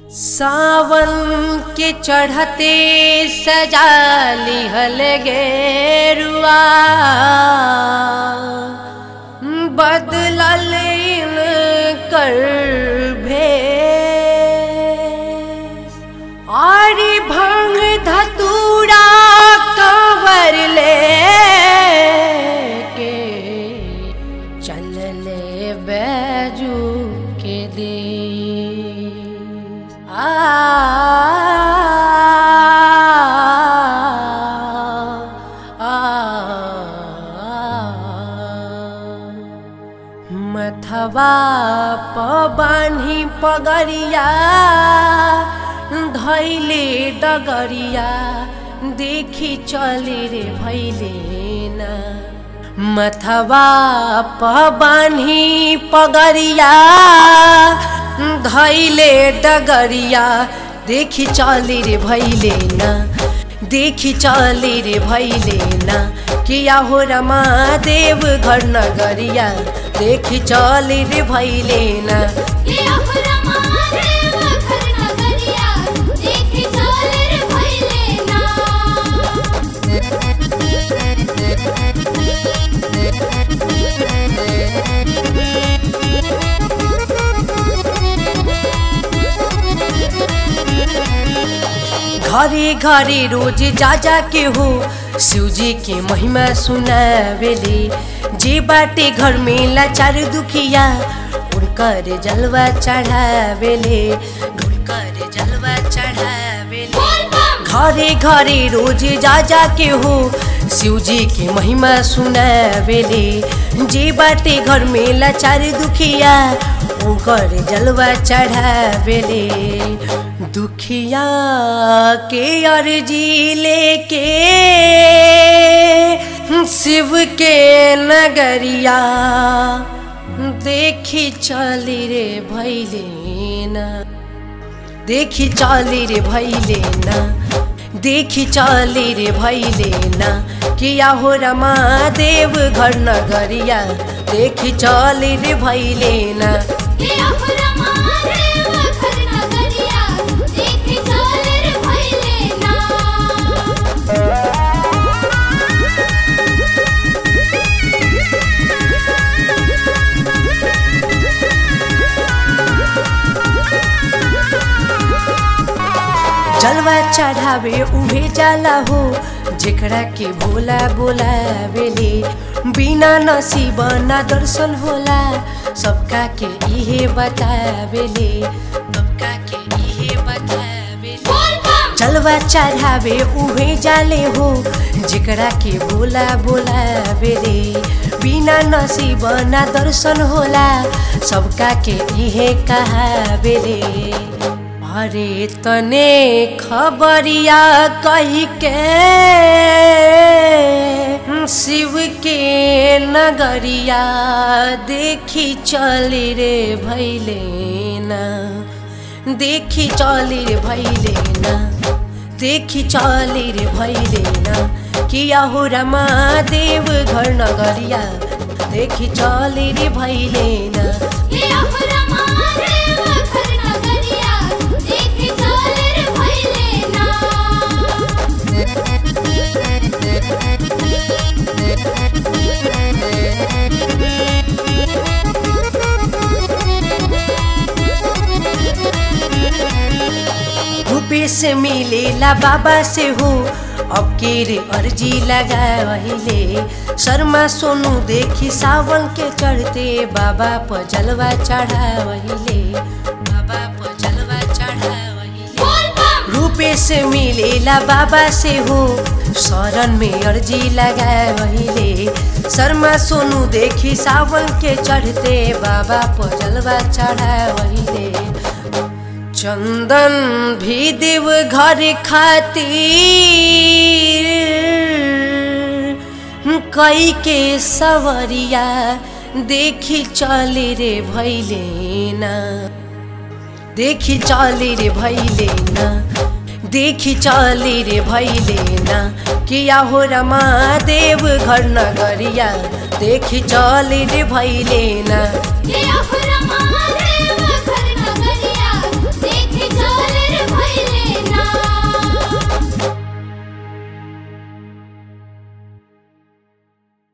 सावन के चढ़ते सजाली हल गेरुआ बदलल कर भेष आरी भंग धतूरा कंवर ले के चलले बैजू के देश मथवा बान्ही पगरिया धैले डगरिया देखी चले रे भैले ना मथवा बान्ही पगरिया धैले डगरिया देखी चले रे भैले ना देखी चले रे भैले ना किया हो रमा देव घर नगरिया देखी चले रे भैले ना किया हो रमा देव घर नगरिया देखी चले रे भैले ना घरे घरे रोज जा जा के हो शिवजी के महिमा सुनावेले जे बाटे घर में लाचार दुखिया उनकर जलवा चढ़ावेले उनकर जलवा चढ़ावेले घरे घरे रोज जा जा के हो शिवजी के महिमा सुनावेले जे बाटे घर में लाचार दुखिया उनकर जलवा चढ़ावेले दुखिया के अर्जी लेके शिव के नगरिया देखी चली रे भैले ना देखी चली रे भैले ना देखी चली रे भैले ना किया हो रमा देव घर नगरिया देखी चली रे भैले ना किया हो रमा देव घर नगरिया देखी चले रे भैले ना जलवा चढ़ावे उहे जाला हो जेकरा के भोला बोलावेले बिना नसीब ना दर्शन होला सबका के इहे बतावेले सबका के इहे बतावेले जलवा चढ़ावे उहे जाले हो जेकरा के भोला बोलावेले बिना नसीब ना दर्शन होला सबका के इहे कहावेले अरे तने खबरिया कही के शिव के नगरिया देखी चली रे भैले ना देखी चली रे भैले ना देखी चली रे भैले ना किया हो रमा देव घर नगरिया देखी चली रे भैले ना किया हो रमा देव घर नगरिया देखी चले रे भैले ना रूपे से मिलेला बाबा से हो अब के रे अर्जी लगावहिले शर्मा सोनू देखी सावन के चढ़ते बाबा पर जलवा चढ़ावहिले बाबा पर जलवा चढ़ावहिले रूपे से मिलेला बाबा से हो शरण में अर्जी लगावहिले शर्मा सोनू देखी सावन के चढ़ते बाबा पर जलवा चढ़ावहिले चंदन भी देव घर खातिर कई के सवरिया देखी चले रे भैले ना देखी चले रे भैले ना देखी चले रे भैले ना किया हो रमा देव घर नगरिया देखी चले रे भैले ना किया हो रमा